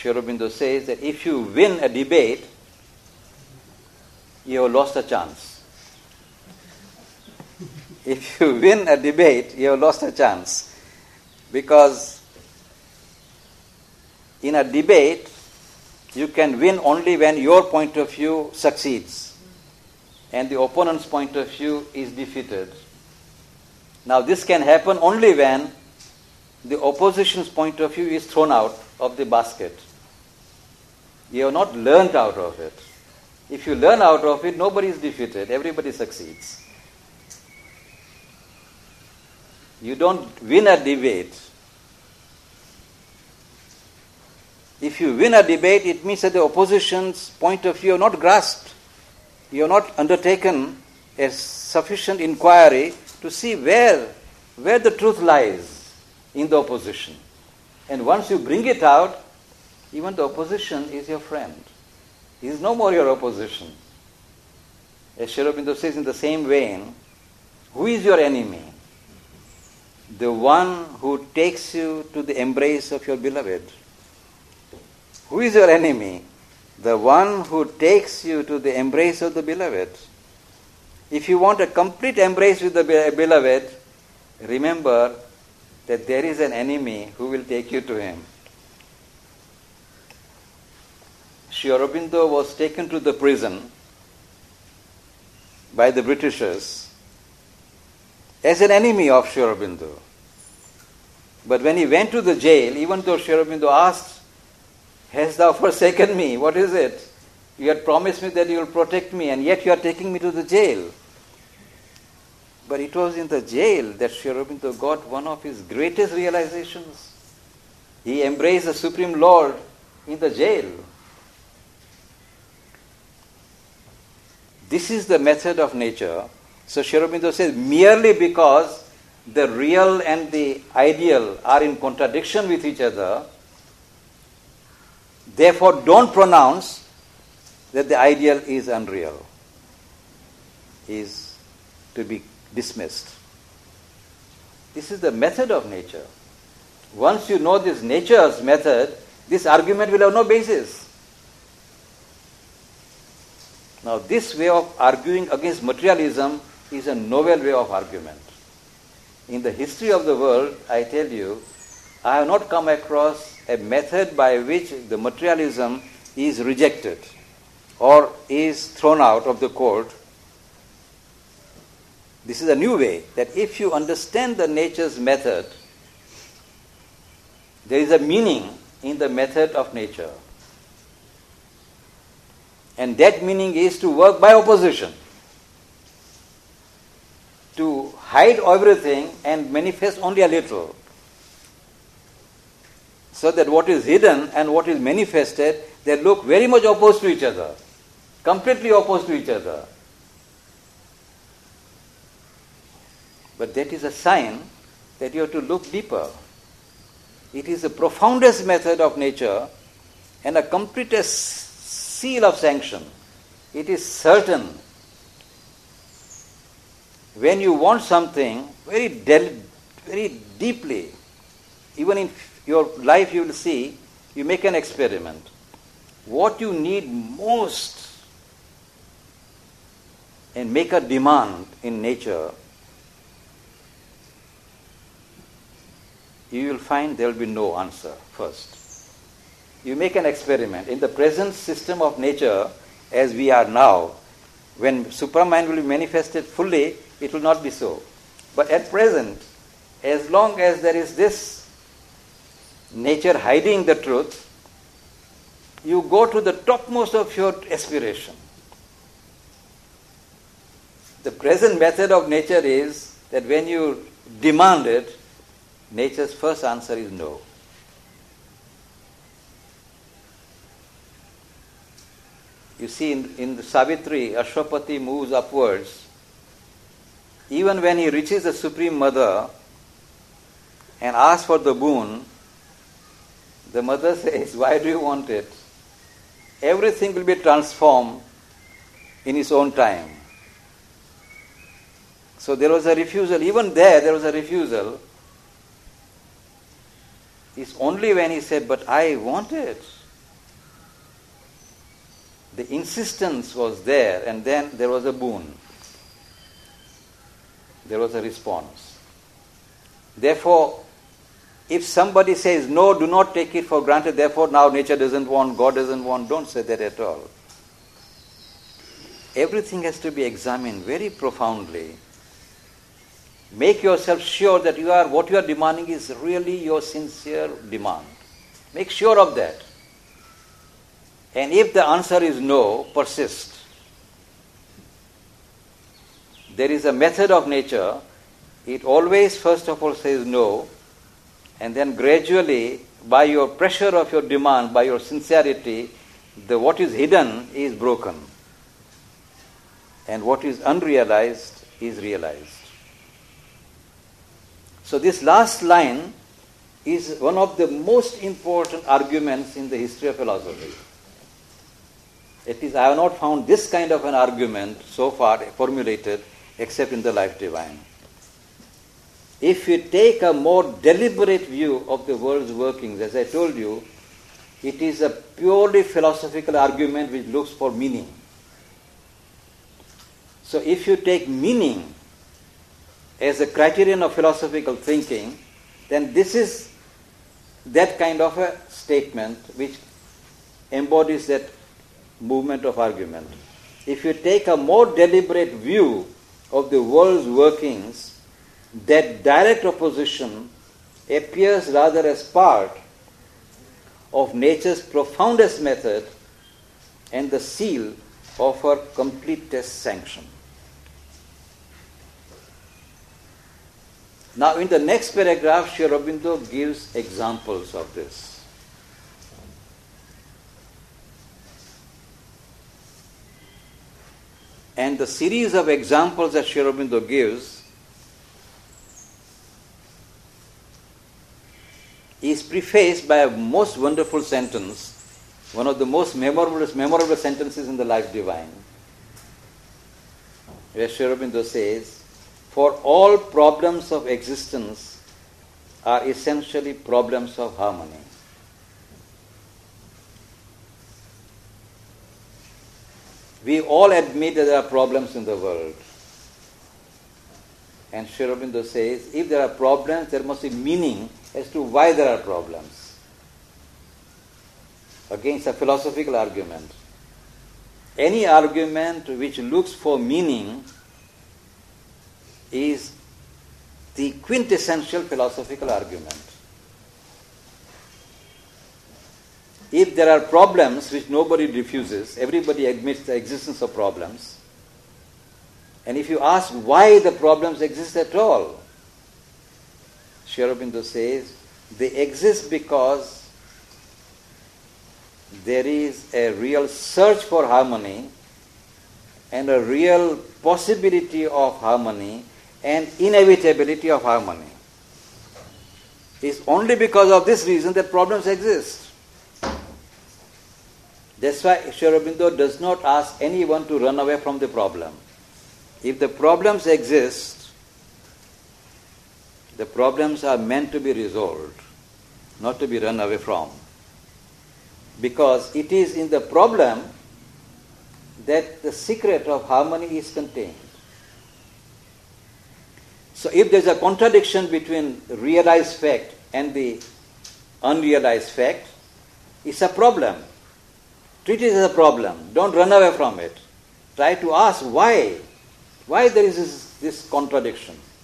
Sri Aurobindo says that if you win a debate, you have lost a chance. If you win a debate, you have lost a chance. Because in a debate, you can win only when your point of view succeeds and the opponent's point of view is defeated. Now this can happen only when the opposition's point of view is thrown out of the basket. You have not learned out of it. If you learn out of it, nobody is defeated, everybody succeeds. You don't win a debate. If you win a debate, it means that the opposition's point of view are not grasped. You have not undertaken a sufficient inquiry to see where the truth lies in the opposition. And once you bring it out, even the opposition is your friend. He is no more your opposition. As Sri Aurobindo says in the same vein, who is your enemy? The one who takes you to the embrace of your beloved. Who is your enemy? The one who takes you to the embrace of the beloved. If you want a complete embrace with the beloved, remember that there is an enemy who will take you to him. Sri Aurobindo was taken to the prison by the Britishers as an enemy of Sri Aurobindo. But when he went to the jail, even though Sri Aurobindo asked, "Hast thou forsaken me? What is it? You had promised me that you will protect me, and yet you are taking me to the jail." But it was in the jail that Sri Aurobindo got one of his greatest realizations. He embraced the Supreme Lord in the jail. This is the method of nature. So Sri Aurobindo says, merely because the real and the ideal are in contradiction with each other, therefore don't pronounce that the ideal is unreal, is to be dismissed. This is the method of nature. Once you know this nature's method, this argument will have no basis. Now this way of arguing against materialism is a novel way of argument. In the history of the world, I tell you, I have not come across a method by which the materialism is rejected or is thrown out of the court. This is a new way, that if you understand the nature's method, there is a meaning in the method of nature. And that meaning is to work by opposition, to hide everything and manifest only a little, so that what is hidden and what is manifested, they look very much opposed to each other, completely opposed to each other. But that is a sign that you have to look deeper. It is the profoundest method of nature and a completest seal of sanction. It is certain. When you want something very deeply, even in your life you will see, you make an experiment. What you need most and make a demand in nature, you will find there will be no answer first. You make an experiment. In the present system of nature, as we are now, when Supermind will be manifested fully, it will not be so. But at present, as long as there is this nature hiding the truth, you go to the topmost of your aspiration. The present method of nature is that when you demand it, nature's first answer is no. You see, in the Savitri, Ashwapati moves upwards. Even when he reaches the Supreme Mother and asks for the boon, the mother says, "Why do you want it? Everything will be transformed in its own time." So there was a refusal. Even there was a refusal. It's only when he said, "But I want it. The insistence was there, and then there was a boon. There was a response. Therefore, if somebody says, no, do not take it for granted, therefore now nature doesn't want, God doesn't want, don't say that at all. Everything has to be examined very profoundly. Make yourself sure that what you are demanding is really your sincere demand. Make sure of that. And if the answer is no, persist. There is a method of nature. It always first of all says no, and then gradually, by your pressure of your demand, by your sincerity, what is hidden is broken. And what is unrealized is realized. So this last line is one of the most important arguments in the history of philosophy. It is, I have not found this kind of an argument so far formulated except in the Life Divine. If you take a more deliberate view of the world's workings, as I told you, it is a purely philosophical argument which looks for meaning. So if you take meaning as a criterion of philosophical thinking, then this is that kind of a statement which embodies that movement of argument. If you take a more deliberate view of the world's workings, that direct opposition appears rather as part of nature's profoundest method and the seal of her completest sanction. Now in the next paragraph, Sri Aurobindo gives examples of this. And the series of examples that Sri Aurobindo gives is prefaced by a most wonderful sentence, one of the most memorable sentences in the Life Divine, where Sri Aurobindo says, "For all problems of existence are essentially problems of harmony." We all admit that there are problems in the world. And Sri Aurobindo says, if there are problems, there must be meaning as to why there are problems. Against a philosophical argument. Any argument which looks for meaning is the quintessential philosophical argument. If there are problems which nobody refuses, everybody admits the existence of problems, and if you ask why the problems exist at all, Sri Aurobindo says, they exist because there is a real search for harmony and a real possibility of harmony and inevitability of harmony. It's only because of this reason that problems exist. That's why Sri Aurobindo does not ask anyone to run away from the problem. If the problems exist, the problems are meant to be resolved, not to be run away from. Because it is in the problem that the secret of harmony is contained. So if there is a contradiction between realized fact and the unrealized fact, it's a problem. Treat it as a problem. Don't run away from it. Try to ask why. Why there is this contradiction.